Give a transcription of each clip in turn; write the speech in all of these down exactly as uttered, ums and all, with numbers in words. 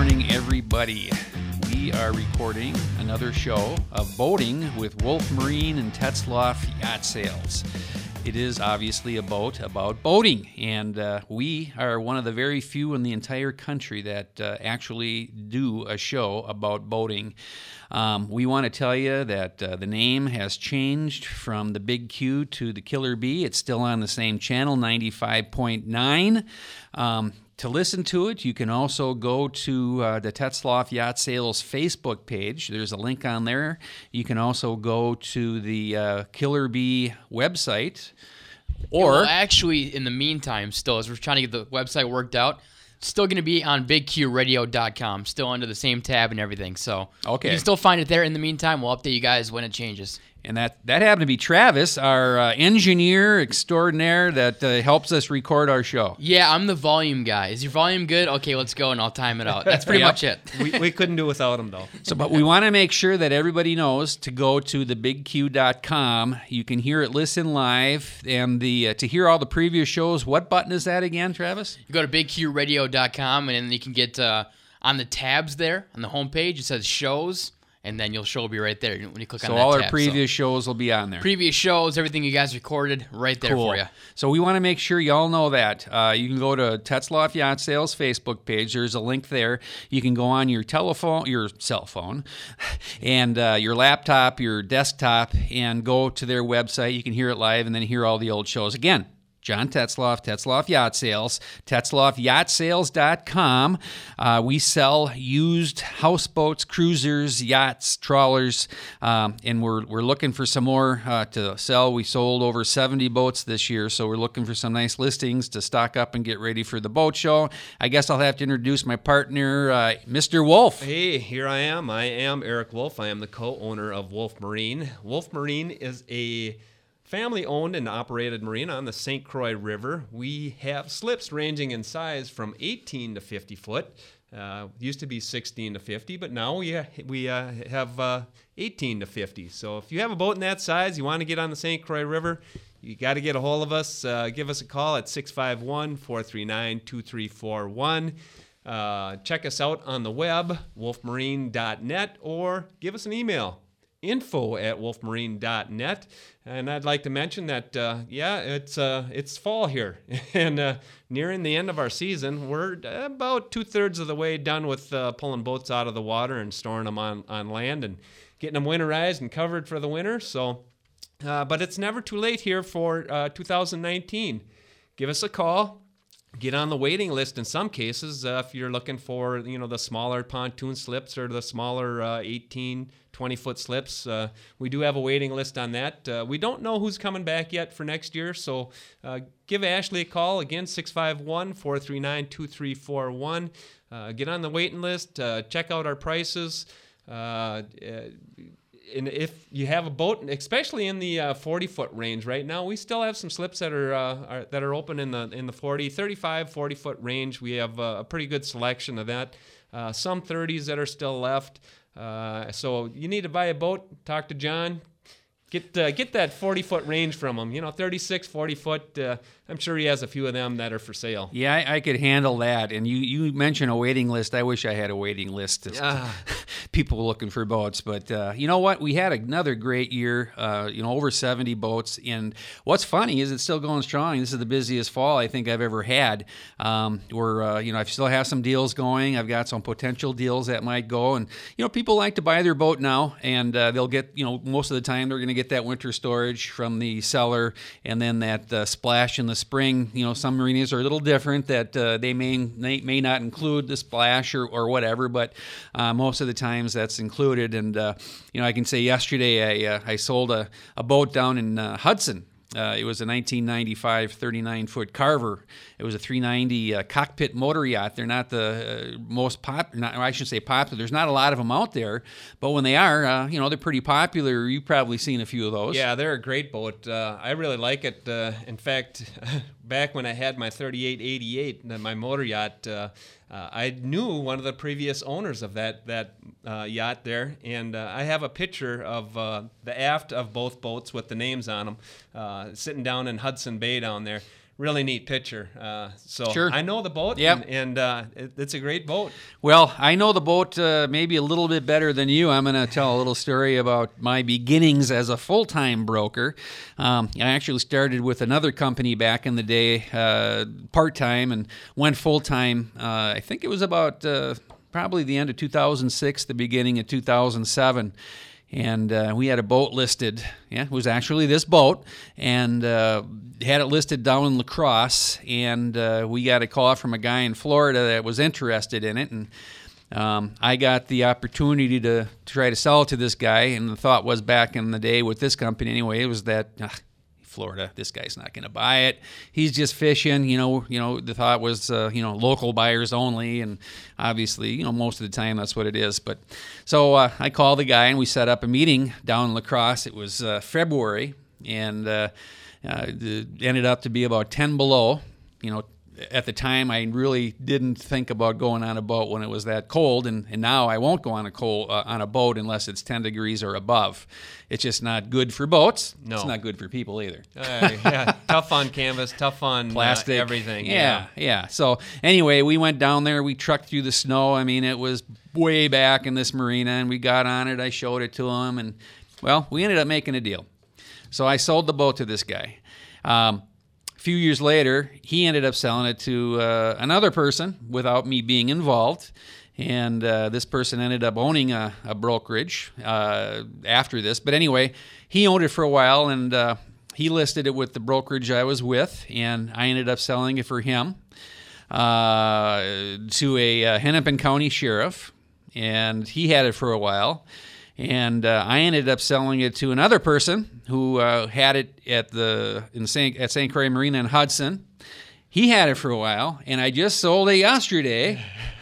morning, everybody. We are recording another show of boating with Wolf Marine and Tetzlaff Yacht Sales. It is obviously a boat about boating, and uh, we are one of the very few in the entire country that uh, actually do a show about boating. Um, we want to tell you that uh, the name has changed from the Big Q to the Killer Bee. It's still on the same channel, ninety-five point nine. Um, To listen to it, you can also go to uh, the Tetzlaff Yacht Sales Facebook page. There's a link on there. You can also go to the uh, Killer Bee website. Or well, actually, in the meantime, still, as we're trying to get the website worked out, it's still going to be on big q radio dot com, still under the same tab and everything. So okay. You can still find it there. In the meantime, we'll update you guys when it changes. And that, that happened to be Travis, our uh, engineer extraordinaire that uh, helps us record our show. Yeah, I'm the volume guy. Is your volume good? Okay, let's go, and I'll time it out. That's pretty Yep. much it. we, we couldn't do without him, though. So, but we want to make sure that everybody knows to go to the big q dot com. You can hear it, listen live, and the uh, to hear all the previous shows. What button is that again, Travis? You go to big q radio dot com, and then you can get uh, on the tabs there on the homepage. It says shows. And then you'll show will be right there when you click so on that all tab. our previous so shows will be on there. Previous shows, everything you guys recorded, right there cool. for you. So we want to make sure y'all know that. Uh, you can go to Tetzlaff Yacht Sales Facebook page. There's a link there. You can go on your telephone, your cell phone, and uh, your laptop, your desktop, and go to their website. You can hear it live and then hear all the old shows. Again, John Tetzlaff, Tetzlaff Yacht Sales, tetzlaff yacht sales dot com. Uh, we sell used houseboats, cruisers, yachts, trawlers, um, and we're we're looking for some more uh, to sell. We sold over seventy boats this year, so we're looking for some nice listings to stock up and get ready for the boat show. I guess I'll have to introduce my partner, uh, Mister Wolf. Hey, here I am. I am Eric Wolf. I am the co-owner of Wolf Marine. Wolf Marine is a family-owned and operated marina on the Saint Croix River. We have slips ranging in size from eighteen to fifty foot. Uh, used to be sixteen to fifty, but now we uh, we uh, have uh, eighteen to fifty. So if you have a boat in that size, you want to get on the Saint Croix River, you got to get a hold of us. Uh, give us a call at six five one, four three nine, two three four one. Uh, check us out on the web, wolf marine dot net, or give us an email, info at wolf marine dot net. And I'd like to mention that, uh, yeah, it's uh, it's fall here, and uh, nearing the end of our season. We're about two-thirds of the way done with uh, pulling boats out of the water and storing them on, on land and getting them winterized and covered for the winter. So, uh, but it's never too late here for uh, two thousand nineteen. Give us a call. Get on the waiting list in some cases uh, if you're looking for, you know, the smaller pontoon slips or the smaller uh, eighteen, twenty foot slips. Uh, we do have a waiting list on that. Uh, we don't know who's coming back yet for next year, so uh, give Ashley a call. Again, six five one, four three nine, two three four one. Uh, get on the waiting list. Uh, check out our prices. Uh, And if you have a boat, especially in the uh, forty foot range right now, we still have some slips that are, uh, are that are open in the in the forty, thirty-five, forty foot range. We have uh, a pretty good selection of that. Uh, some thirties that are still left. Uh, so you need to buy a boat, talk to John. Get uh, get that forty foot range from him. You know, thirty-six, forty foot. Uh, I'm sure he has a few of them that are for sale. Yeah, I, I could handle that. And you, you mentioned a waiting list. I wish I had a waiting list. Of Ah. people looking for boats. But uh, you know what? We had another great year, uh, you know, over seventy boats. And what's funny is it's still going strong. This is the busiest fall I think I've ever had. Um, we're, uh, you know, I still have some deals going. I've got some potential deals that might go. And, you know, people like to buy their boat now. And uh, they'll get, you know, most of the time they're going to get that winter storage from the seller, and then that uh, splash in the spring. You know, some marinas are a little different, that uh, they may, may may not include the splash or, or whatever, but uh, most of the times that's included. And uh, you know, I can say yesterday I uh, I sold a, a boat down in uh, Hudson. Uh, it was a nineteen ninety-five thirty-nine foot Carver. It was a three ninety uh, cockpit motor yacht. They're not the uh, most popular, not, I should say popular. There's not a lot of them out there, but when they are, uh, you know, they're pretty popular. You've probably seen a few of those. Yeah, they're a great boat. Uh, I really like it. Uh, in fact, back when I had my thirty-eight eighty-eight, my motor yacht, uh, uh, I knew one of the previous owners of that that uh, yacht there, and uh, I have a picture of uh, the aft of both boats with the names on them, uh, sitting down in Hudson Bay down there. really neat picture. Uh, so Sure. I know the boat, Yep. and, and uh, it, it's a great boat. Well, I know the boat uh, maybe a little bit better than you. I'm going to tell a little story about my beginnings as a full-time broker. Um, I actually started with another company back in the day, uh, part-time, and went full-time. Uh, I think it was about uh, probably the end of two thousand six, the beginning of two thousand seven. And uh, we had a boat listed. Yeah, it was actually this boat, and uh, had it listed down in La Crosse. And uh, we got a call from a guy in Florida that was interested in it, and um, I got the opportunity to, to try to sell it to this guy. And the thought was, back in the day with this company anyway, it was that ah, Florida, this guy's not going to buy it. He's just fishing, you know. You know, the thought was, uh, you know, local buyers only, and obviously, you know, most of the time that's what it is. But so uh, I called the guy, and we set up a meeting down in La Crosse. It was uh, February, and uh, uh, it ended up to be about ten below. You know, at the time, I really didn't think about going on a boat when it was that cold, and, and now I won't go on a cold uh, on a boat unless it's ten degrees or above. It's just not good for boats. No. It's not good for people either. Uh, yeah, tough on canvas, tough on Plastic, uh, everything. Yeah, yeah. So anyway, we went down there. We trucked through the snow. I mean, it was way back in this marina, and we got on it. I showed it to him, and well, we ended up making a deal. So I sold the boat to this guy. Um, a few years later, he ended up selling it to uh, another person without me being involved. And uh, this person ended up owning a, a brokerage uh, after this. But anyway, he owned it for a while, and uh, he listed it with the brokerage I was with, and I ended up selling it for him uh, to a uh, Hennepin County sheriff, and he had it for a while. And uh, I ended up selling it to another person who uh, had it at the in Saint at Saint Croix Marina in Hudson. He had it for a while, and I just sold it yesterday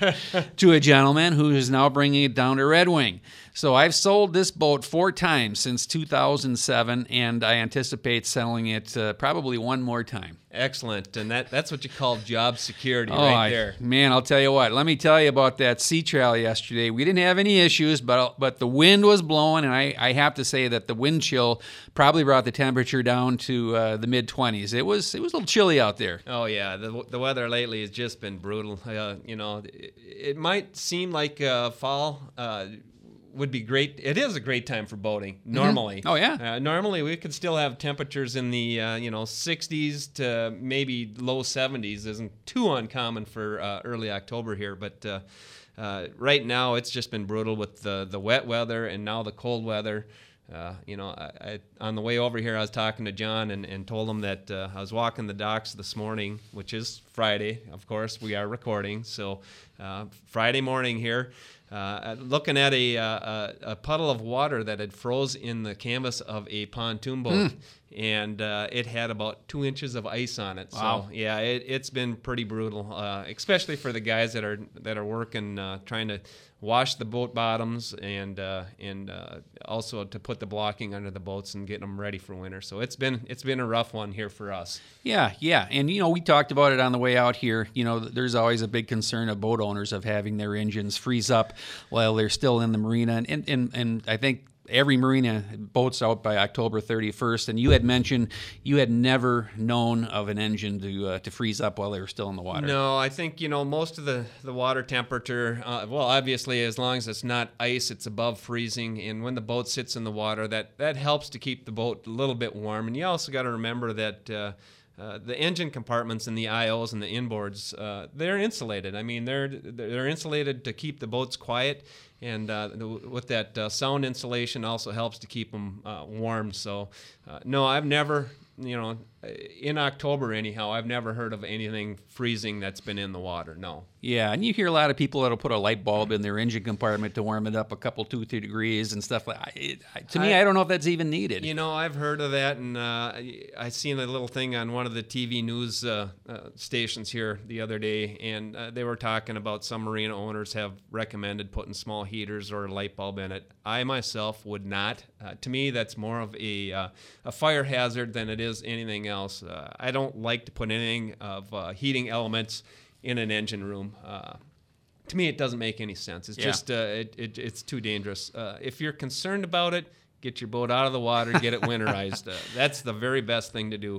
to a gentleman who is now bringing it down to Red Wing. So I've sold this boat four times since two thousand seven, and I anticipate selling it uh, probably one more time. Excellent, and that that's what you call job security Oh, right I- there. man, I'll tell you what. Let me tell you about that sea trail yesterday. We didn't have any issues, but but the wind was blowing, and I, I have to say that the wind chill probably brought the temperature down to uh, the mid twenties. It was it was a little chilly out there. Oh yeah, the the weather lately has just been brutal. Uh, you know, it, it might seem like uh, fall uh, would be great. It is a great time for boating normally. Oh, yeah. Uh, normally we could still have temperatures in the uh, you know sixties to maybe low seventies. Isn't too uncommon for uh, early October here, but uh, uh, right now it's just been brutal with the the wet weather and now the cold weather. Uh, you know, I, I, on the way over here, I was talking to John and, and told him that uh, I was walking the docks this morning, which is Friday. Of course, we are recording, so uh, Friday morning here, uh, looking at a, uh, a a puddle of water that had froze in the canvas of a pontoon boat, and uh, it had about two inches of ice on it. Wow. So yeah, it, it's been pretty brutal, uh, especially for the guys that are that are working, uh, trying to wash the boat bottoms and uh, and uh, also to put the blocking under the boats and get them ready for winter. So it's been it's been a rough one here for us. Yeah, yeah. And, you know, we talked about it on the way out here. You know, there's always a big concern of boat owners of having their engines freeze up while they're still in the marina. And, and, and, and I think every marina boats out by October thirty-first. And you had mentioned you had never known of an engine to uh, to freeze up while they were still in the water. No, I think, you know, most of the, the water temperature, uh, well, obviously, as long as it's not ice, it's above freezing. And when the boat sits in the water, that, that helps to keep the boat a little bit warm. And you also got to remember that uh, uh, the engine compartments and the I Os and the inboards, uh, they're insulated. I mean, they're they're insulated to keep the boats quiet. And uh, the, with that uh, sound insulation also helps to keep them uh, warm. So, uh, no, I've never, you know, in October anyhow, I've never heard of anything freezing that's been in the water. No. Yeah, and you hear a lot of people that'll put a light bulb in their engine compartment to warm it up a couple, two, three degrees and stuff like that. It, I- to me, I- I don't know if that's even needed. You know, I've heard of that, and uh, I seen a little thing on one of the T V news uh, uh, stations here the other day, and uh, they were talking about some marina owners have recommended putting small heaters or a light bulb in it. I myself would not. Uh, to me, that's more of a uh, a fire hazard than it is anything else. Uh, I don't like to put anything of uh, heating elements in an engine room. Uh, to me, it doesn't make any sense. It's Yeah. just uh, it, it, it's too dangerous. Uh, if you're concerned about it, get your boat out of the water, get it winterized. Uh, that's the very best thing to do.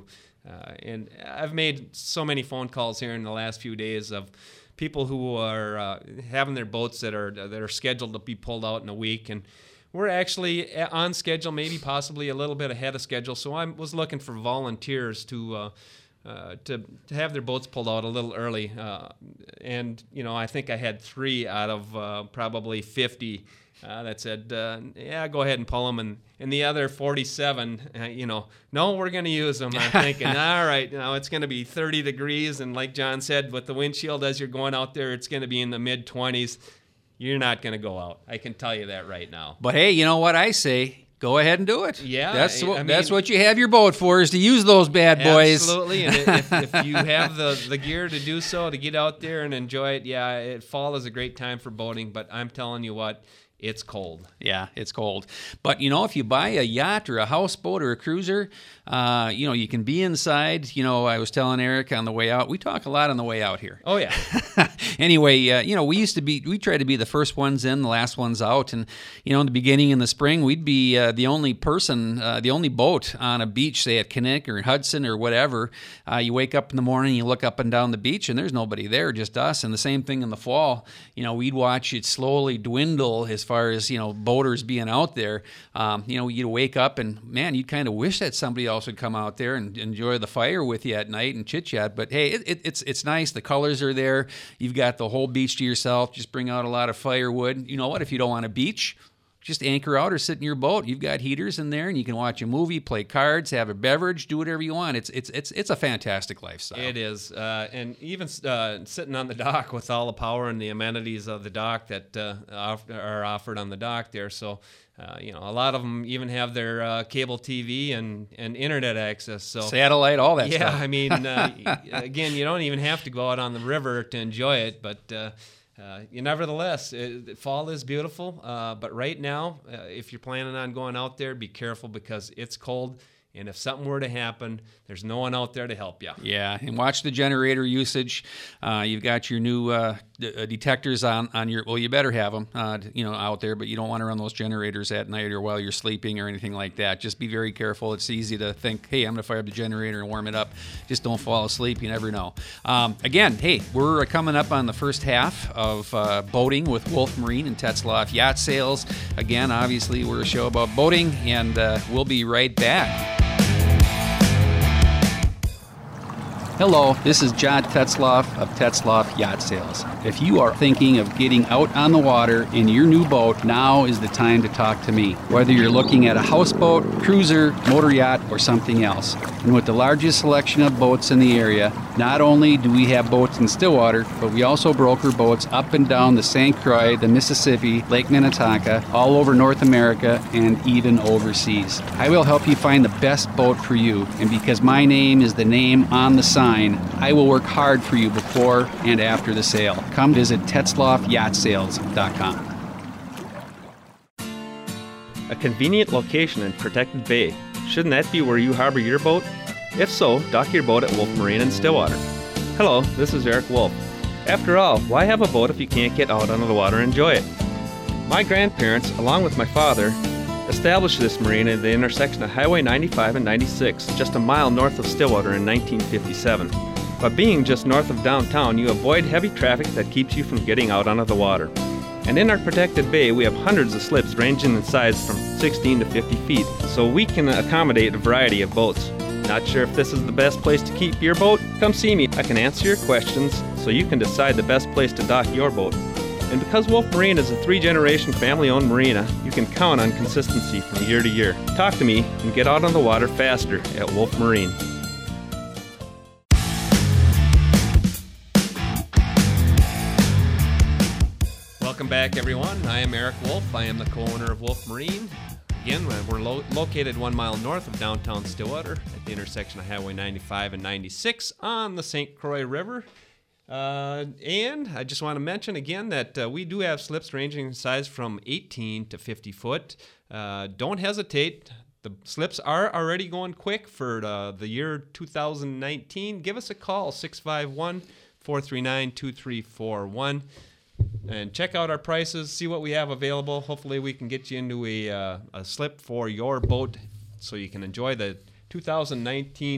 Uh, and I've made so many phone calls here in the last few days of people who are uh, having their boats that are that are scheduled to be pulled out in a week, and we're actually on schedule, maybe possibly a little bit ahead of schedule. So I was looking for volunteers to uh, uh, to to have their boats pulled out a little early, uh, and you know I think I had three out of uh, probably fifty. Uh, that said, uh, yeah, go ahead and pull them. And, and the other forty-seven, uh, you know, no, we're going to use them. I'm thinking, all right, you know, it's going to be thirty degrees. And like John said, with the windshield as you're going out there, it's going to be in the mid twenties. You're not going to go out. I can tell you that right now. But hey, you know what I say? Go ahead and do it. Yeah. That's what, I mean, that's what you have your boat for, is to use those bad boys. Absolutely. And if, if you have the, the gear to do so, to get out there and enjoy it, yeah, it, fall is a great time for boating. But I'm telling you what, it's cold. Yeah, it's cold. But, you know, if you buy a yacht or a houseboat or a cruiser, uh, you know, you can be inside. You know, I was telling Eric on the way out, we talk a lot on the way out here. Oh, yeah. Anyway, uh, you know, we used to be, we tried to be the first ones in, the last ones out. And, you know, in the beginning in the spring, we'd be uh, the only person, uh, the only boat on a beach, say at Kinnick or Hudson or whatever. Uh, you wake up in the morning, you look up and down the beach, and there's nobody there, just us. And the same thing in the fall. You know, we'd watch it slowly dwindle as far as, you know, boaters being out there. Um, you know, you'd wake up and, man, you'd kind of wish that somebody else would come out there and enjoy the fire with you at night and chit-chat. But, hey, it, it, it's it's nice. The colors are there. You've got the whole beach to yourself. Just bring out a lot of firewood. You know what? If you don't want a beach, just anchor out or sit in your boat. You've got heaters in there, and you can watch a movie, play cards, have a beverage, do whatever you want. It's it's it's it's a fantastic lifestyle. It is, uh, and even uh, sitting on the dock with all the power and the amenities of the dock that uh, off- are offered on the dock there. So, uh, you know, a lot of them even have their uh, cable T V and, and internet access. So satellite, all that yeah, stuff. I mean, uh, again, you don't even have to go out on the river to enjoy it, but. Uh, Uh, you nevertheless, it, fall is beautiful, uh, but right now, uh, if you're planning on going out there, be careful because it's cold, and if something were to happen, there's no one out there to help you. Yeah, and watch the generator usage. Uh, you've got your new uh, d- uh, detectors on, on your, well, you better have them, uh, you know, out there, but you don't want to run those generators at night or while you're sleeping or anything like that. Just be very careful. It's easy to think, hey, I'm going to fire up the generator and warm it up. Just don't fall asleep. You never know. Um, again, hey, we're coming up on the first half of uh, boating with Wolf Marine and Tetzlaff Yacht Sales. Again, obviously, we're a show about boating, and uh, we'll be right back. Hello, this is John Tetzlaff of Tetzlaff Yacht Sales. If you are thinking of getting out on the water in your new boat, now is the time to talk to me. Whether you're looking at a houseboat, cruiser, motor yacht, or something else. And with the largest selection of boats in the area, not only do we have boats in Stillwater, but we also broker boats up and down the Saint Croix, the Mississippi, Lake Minnetonka, all over North America, and even overseas. I will help you find the best boat for you, and because my name is the name on the sign, I will work hard for you before and after the sale. Come visit Tetzlaff Yacht Sales dot com. A convenient location in Protected Bay. Shouldn't that be where you harbor your boat? If so, dock your boat at Wolf Marine in Stillwater. Hello, this is Eric Wolf. After all, why have a boat if you can't get out onto the water and enjoy it? My grandparents, along with my father, established this marina at the intersection of Highway ninety-five and ninety-six, just a mile north of Stillwater in nineteen fifty-seven. By being just north of downtown, you avoid heavy traffic that keeps you from getting out onto the water. And in our protected bay, we have hundreds of slips ranging in size from sixteen to fifty feet, so we can accommodate a variety of boats. Not sure if this is the best place to keep your boat? Come see me. I can answer your questions so you can decide the best place to dock your boat. And because Wolf Marine is a three-generation family-owned marina, you can count on consistency from year to year. Talk to me and get out on the water faster at Wolf Marine. Welcome back, everyone. I am Eric Wolf. I am the co-owner of Wolf Marine. Again, we're lo- located one mile north of downtown Stillwater at the intersection of Highway ninety-five and ninety-six on the Saint Croix River. Uh, and I just want to mention again that uh, we do have slips ranging in size from eighteen to fifty foot. Uh, don't hesitate. The slips are already going quick for uh, the year two thousand nineteen. Give us a call, six five one, four three nine, two three four one. And check out our prices, see what we have available. Hopefully we can get you into a, uh, a slip for your boat so you can enjoy the two thousand nineteen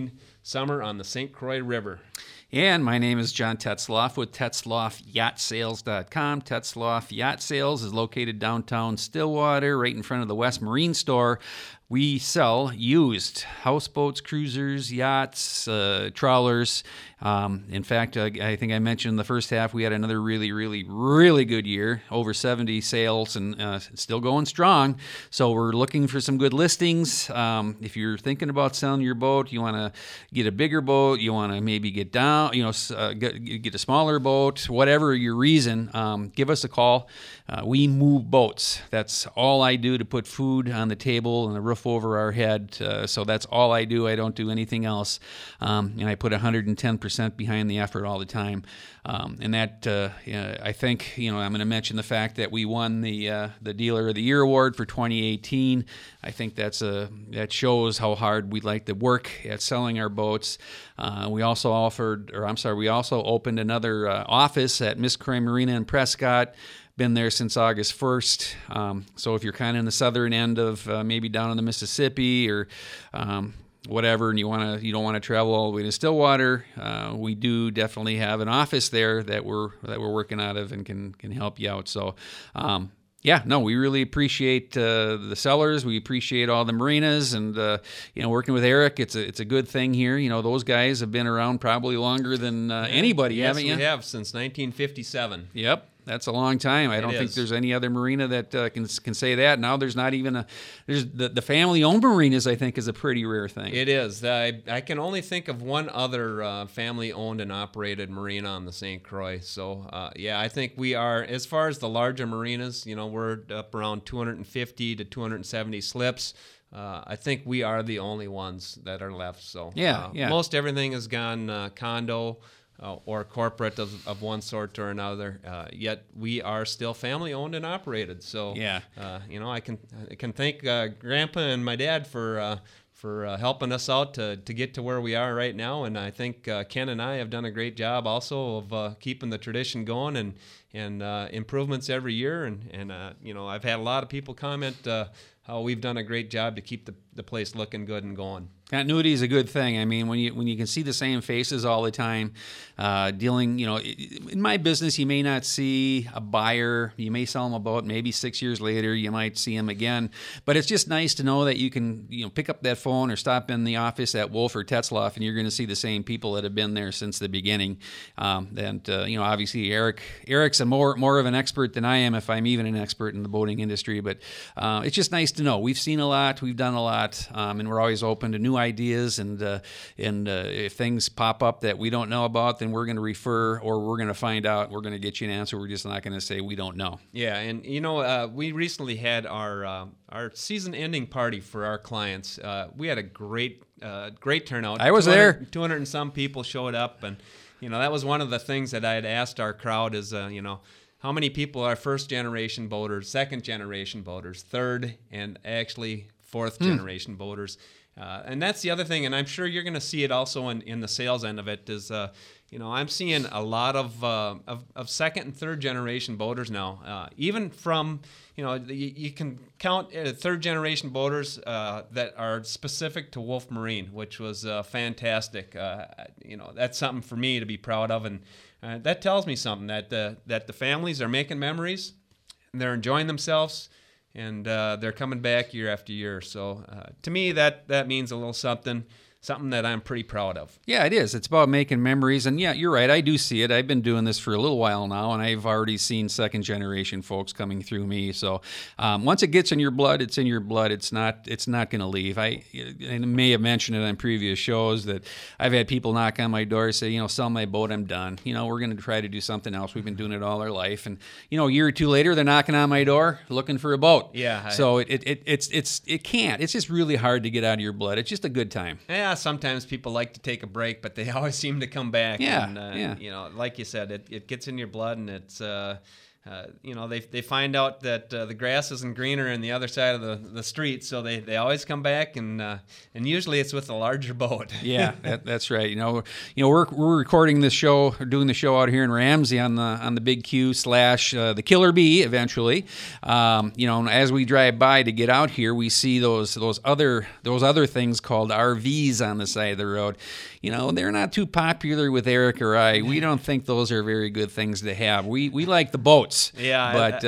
summer on the Saint Croix River. And my name is John Tetzloff with Tetzloff Yacht Sales dot com. Tetzloff Yacht Sales is located downtown Stillwater, right in front of the West Marine Store. We sell used houseboats, cruisers, yachts, uh, trawlers. Um, in fact, uh, I think I mentioned in the first half we had another really, really, really good year. Over seventy sales and uh, still going strong. So we're looking for some good listings. Um, if you're thinking about selling your boat, you want to get a bigger boat, you want to maybe get down, you know, uh, get, get a smaller boat, whatever your reason, um, give us a call. Uh, we move boats. That's all I do to put food on the table and the roof over our head. Uh, so that's all I do. I don't do anything else. Um, and I put one hundred ten percent behind the effort all the time. Um, and that, uh, uh, I think, you know, I'm going to mention the fact that we won the uh, the Dealer of the Year award for twenty eighteen. I think that's a that shows how hard we like to work at selling our boats. Uh, we also offered, or I'm sorry, we also opened another uh, office at Miss Croix Marina in Prescott. Been there since August first. Um, so if you're kind of in the southern end of uh, maybe down in the Mississippi or um, whatever, and you want to you don't want to travel all the way to Stillwater, uh, we do definitely have an office there that we're that we're working out of and can can help you out. So. Um, Yeah, no, we really appreciate uh, the sellers. We appreciate all the marinas, and uh, you know, working with Eric, it's a it's a good thing here. You know, those guys have been around probably longer than uh, anybody, yes, haven't you? we have since nineteen fifty-seven. Yep. That's a long time. I It don't think is. there's any other marina that uh, can can say that. Now there's not even a there's the, the family-owned marinas. I think is a pretty rare thing. It is. I, I can only think of one other uh, family-owned and operated marina on the Saint Croix. So, uh, yeah, I think we are, as far as the larger marinas, you know, we're up around two hundred fifty to two hundred seventy slips. Uh, I think we are the only ones that are left. So, Yeah, uh, yeah. most everything has gone uh, condo. Uh, or corporate of, of one sort or another. Uh, yet we are still family owned and operated. So Yeah. uh, you know, I can I can thank uh, Grandpa and my dad for uh, for uh, helping us out to to get to where we are right now. And I think uh, Ken and I have done a great job also of uh, keeping the tradition going and and uh, improvements every year. And and uh, you know, I've had a lot of people comment uh, how we've done a great job to keep the the place looking good and going. Continuity is a good thing. I mean, when you when you can see the same faces all the time, uh, dealing, you know, in my business, you may not see a buyer. You may sell them a boat. Maybe six years later, you might see them again. But it's just nice to know that you can, you know, pick up that phone or stop in the office at Wolf or Tetzloff, and you're going to see the same people that have been there since the beginning. Um, and uh, you know, obviously, Eric Eric's a more more of an expert than I am, if I'm even an expert in the boating industry. But uh, it's just nice to know we've seen a lot, we've done a lot, um, and we're always open to new ideas, and uh, and uh, if things pop up that we don't know about, then we're going to refer, or we're going to find out. We're going to get you an answer. We're just not going to say we don't know. Yeah, and you know, uh, we recently had our uh, our season-ending party for our clients. Uh, we had a great uh, great turnout. I was two hundred there. two hundred and some people showed up, and you know, that was one of the things that I had asked our crowd is, uh, you know, how many people are first-generation boaters, second-generation boaters, third, and actually fourth-generation Hmm. boaters. Uh, and that's the other thing, and I'm sure you're going to see it also in, in the sales end of it, is, uh, you know, I'm seeing a lot of, uh, of, of second and third generation boaters now. Uh, even from, you know, you, you can count uh, third generation boaters uh, that are specific to Wolf Marine, which was uh, fantastic. Uh, you know, that's something for me to be proud of, and uh, that tells me something, that, uh, that the families are making memories, and they're enjoying themselves, and uh, they're coming back year after year. So uh, to me, that that means a little something, something that I'm pretty proud of. Yeah, it is. It's about making memories. And yeah, you're right. I do see it. I've been doing this for a little while now, and I've already seen second generation folks coming through me. So um, once it gets in your blood, it's in your blood. It's not it's not going to leave. I, I may have mentioned it on previous shows that I've had people knock on my door, say, you know, sell my boat, I'm done. You know, we're going to try to do something else. We've been doing it all our life. And, you know, a year or two later, they're knocking on my door looking for a boat. Yeah, I- So it, it, it it's it's it can't. It's just really hard to get out of your blood. It's just a good time. Yeah, sometimes people like to take a break, but they always seem to come back. Yeah, and, uh, yeah. You know, like you said, it, it gets in your blood, and it's uh, uh, you know, they they find out that uh, the grass isn't greener on the other side of the, the street, so they, they always come back, and uh, and usually it's with a larger boat. Yeah, that, that's right. You know, you know, we're we're recording this show, or doing the show out here in Ramsey on the on the Big Q slash uh, the Killer Bee. Eventually, um, you know, as we drive by to get out here, we see those those other those other things called R Vs on the side of the road. You know, they're not too popular with Eric or I. We don't think those are very good things to have. We we like the boats. Yeah, but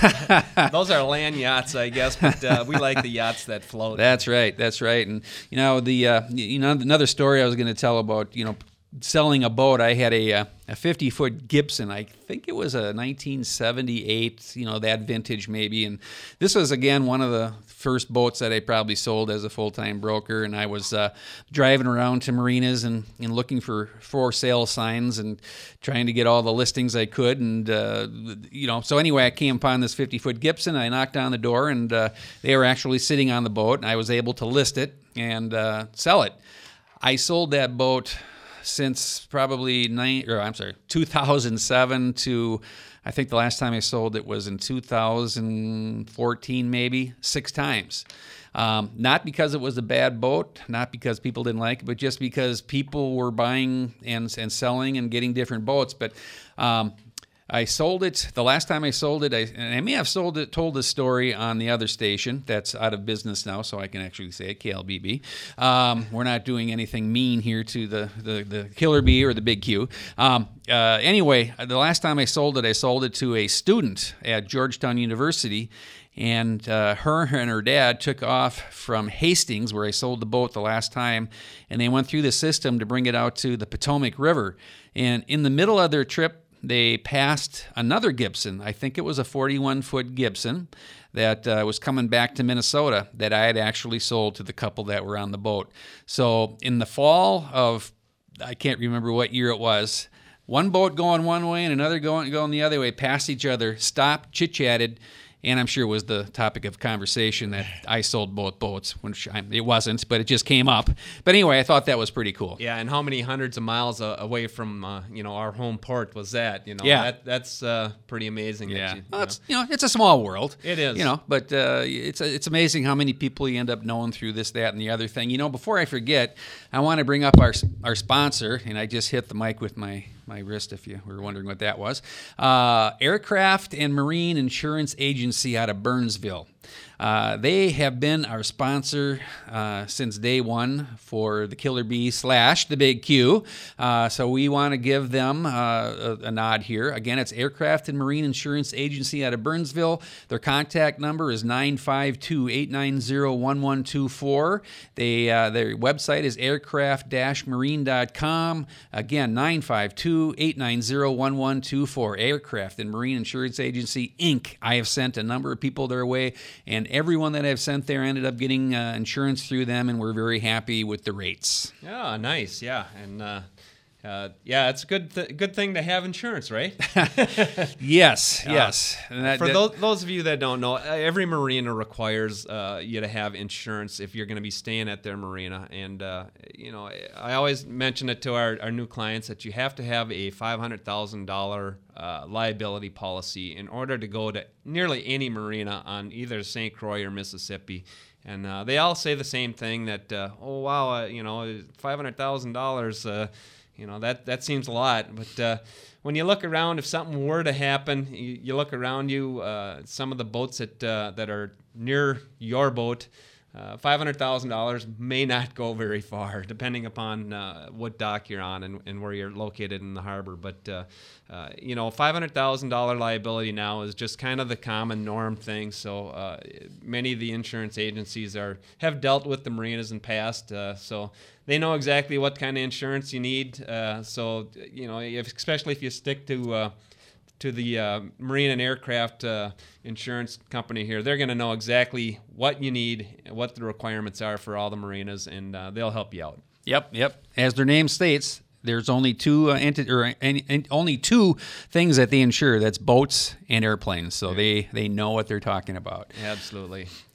uh, those are land yachts, I guess. But uh, we like the yachts that float. That's right. That's right. And you know the uh, you know another story I was going to tell about you know selling a boat. I had a uh, a fifty foot Gibson. I think it was a nineteen seventy-eight. You know, that vintage maybe. And this was again one of the first boats that I probably sold as a full time broker. And I was uh, driving around to marinas and, and looking for for sale signs and trying to get all the listings I could. And uh, you know, so anyway, I came upon this fifty foot Gibson. I knocked on the door, and uh, they were actually sitting on the boat. And I was able to list it and uh, sell it. I sold that boat since probably nine, or I'm sorry, two thousand seven to, I think the last time I sold it was in two thousand fourteen, maybe six times. Um, not because it was a bad boat, not because people didn't like it, but just because people were buying and and selling and getting different boats. But um, I sold it, the last time I sold it, I, and I may have sold it, told this story on the other station that's out of business now, so I can actually say it, K L B B. Um, we're not doing anything mean here to the, the, the Killer Bee or the Big Q. Um, uh, anyway, the last time I sold it, I sold it to a student at Georgetown University, and uh, her and her dad took off from Hastings, where I sold the boat the last time, and they went through the system to bring it out to the Potomac River. And in the middle of their trip, they passed another Gibson. I think it was a forty-one foot Gibson that uh, was coming back to Minnesota that I had actually sold to the couple that were on the boat. So in the fall of, I can't remember what year it was, one boat going one way and another going going the other way, passed each other, stopped, chit-chatted, and I'm sure it was the topic of conversation that I sold both boats, which I, it wasn't, but it just came up. But anyway, I thought that was pretty cool. Yeah, and how many hundreds of miles uh, away from uh, you know our home port was that? You know, yeah, that, that's uh, pretty amazing. Yeah, that you, you well, know. it's you know it's a small world. It is. You know, but uh, it's it's amazing how many people you end up knowing through this, that, and the other thing. You know, before I forget, I want to bring up our our sponsor, and I just hit the mic with my. my wrist, if you were wondering what that was. Uh, Aircraft and Marine Insurance Agency out of Burnsville. Uh, they have been our sponsor uh, since day one for the Killer Bee slash the Big Q. Uh, so we want to give them uh, a, a nod here. Again, it's Aircraft and Marine Insurance Agency out of Burnsville. Their contact number is nine five two, eight nine zero, one one two four. They, uh, their website is aircraft dash marine dot com. Again, nine five two, eight nine zero, one one two four. Aircraft and Marine Insurance Agency, Incorporated. I have sent a number of people their way, and everyone that I've sent there ended up getting uh, insurance through them, and we're very happy with the rates. Yeah, nice. Yeah, and uh, uh, yeah, it's a good th- good thing to have insurance, right? Yes, Uh, yes. And that, For that, those, those of you that don't know, every marina requires uh, you to have insurance if you're going to be staying at their marina. And, uh, you know, I always mention it to our, our new clients that you have to have a five hundred thousand dollars uh, liability policy in order to go to nearly any marina on either Saint Croix or Mississippi. And uh, they all say the same thing that, uh, oh, wow, uh, you know, five hundred thousand dollars, uh, you know, that, that seems a lot. But uh, when you look around, if something were to happen, you, you look around you, uh, some of the boats that uh, that are near your boat, uh, five hundred thousand dollars may not go very far, depending upon uh, what dock you're on and, and where you're located in the harbor. But, uh, uh, you know, five hundred thousand dollars liability now is just kind of the common norm thing. So uh, many of the insurance agencies are have dealt with the marinas in the past, uh, so they know exactly what kind of insurance you need. Uh, so, you know, if, especially if you stick to uh, to the uh, Marine and Aircraft uh, Insurance Company here, they're going to know exactly what you need, what the requirements are for all the marinas, and uh, they'll help you out. Yep, yep. As their name states, there's only two uh, enti- or any, any, only two things that they insure. That's boats and airplanes. So they, they know what they're talking about. Absolutely.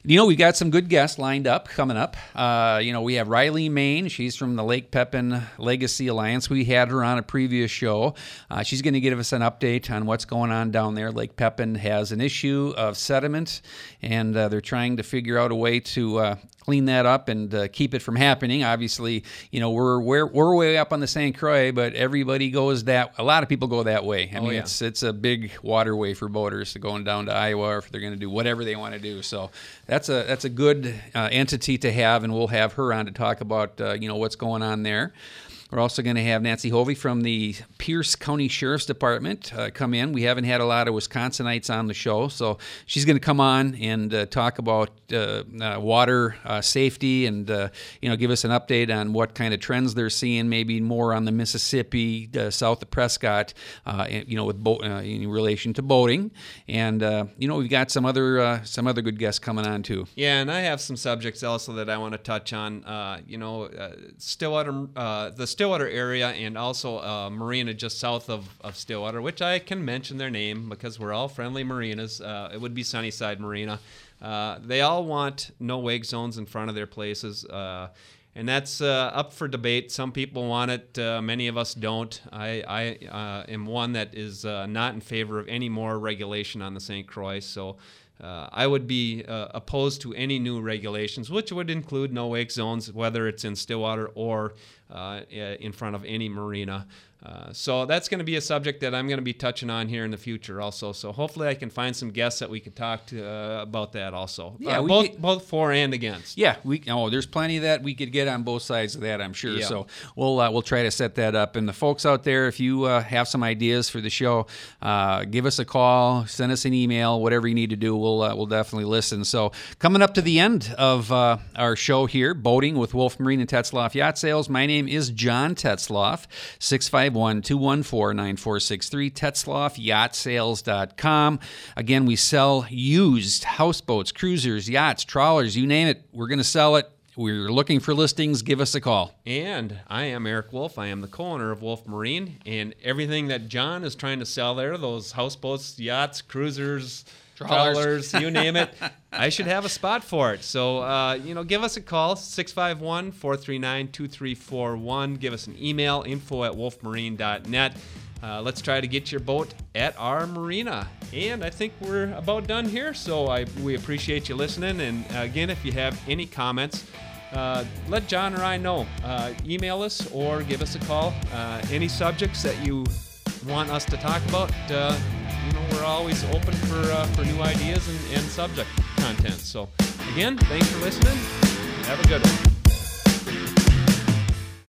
You know, we've got some good guests lined up coming up. Uh, you know, we have Riley Main. She's from the Lake Pepin Legacy Alliance. We had her on a previous show. Uh, she's going to give us an update on what's going on down there. Lake Pepin has an issue of sediment, and uh, they're trying to figure out a way to uh, clean that up and uh, keep it from happening. Obviously, you know, we're we're we're way up on the Saint Croix, but everybody goes that. A lot of people go that way. I Oh, mean, yeah. it's it's a big waterway for boaters to going down to Iowa, or if they're going to do whatever they want to do. So that's a that's a good uh, entity to have, and we'll have her on to talk about uh, you know what's going on there. We're also going to have Nancy Hovey from the Pierce County Sheriff's Department uh, come in. We haven't had a lot of Wisconsinites on the show, so she's going to come on and uh, talk about uh, uh, water uh, safety and uh, you know give us an update on what kind of trends they're seeing, maybe more on the Mississippi, uh, south of Prescott, uh, you know, with bo- uh, in relation to boating. And uh, you know, we've got some other uh, some other good guests coming on too. Yeah, and I have some subjects also that I want to touch on. Uh, you know, uh, Stillwater, uh, the Stillwater area, and also a marina just south of, of Stillwater, which I can mention their name because we're all friendly marinas. Uh, it would be Sunnyside Marina. Uh, they all want no wake zones in front of their places, uh, and that's uh, up for debate. Some people want it. Uh, many of us don't. I, I uh, am one that is uh, not in favor of any more regulation on the Saint Croix, so Uh, I would be uh, opposed to any new regulations, which would include no wake zones, whether it's in Stillwater or uh, in front of any marina. Uh, so that's going to be a subject that I'm going to be touching on here in the future also. So hopefully I can find some guests that we could talk to uh, about that also. Yeah, uh, we both get- both for and against. Yeah, we oh, there's plenty of that we could get on both sides of that, I'm sure. Yeah. So we'll uh, we'll try to set that up. And the folks out there, if you uh, have some ideas for the show, uh, give us a call, send us an email, whatever you need to do. We'll uh, we'll definitely listen. So coming up to the end of uh, our show here, boating with Wolf Marine and Tetzloff Yacht Sales. My name is John Tetzloff. six five one, two one four, nine four six three. Tetzloff Yacht Sales dot com. Again, we sell used houseboats, cruisers, yachts, trawlers, you name it. We're going to sell it. We're looking for listings. Give us a call. And I am Eric Wolf. I am the co-owner of Wolf Marine. And everything that John is trying to sell there, those houseboats, yachts, cruisers, Trawlers. trawlers, you name it, I should have a spot for it. So, uh, you know, give us a call, six five one, four three nine, two three four one. Give us an email, info at wolf marine dot net. Uh, let's try to get your boat at our marina. And I think we're about done here. So I we appreciate you listening. And uh, again, if you have any comments, uh, let John or I know. Uh, email us or give us a call. Uh, any subjects that you want us to talk about, uh, you know, we're always open for uh, for new ideas and, and subject content. So again, thanks for listening. Have a good one.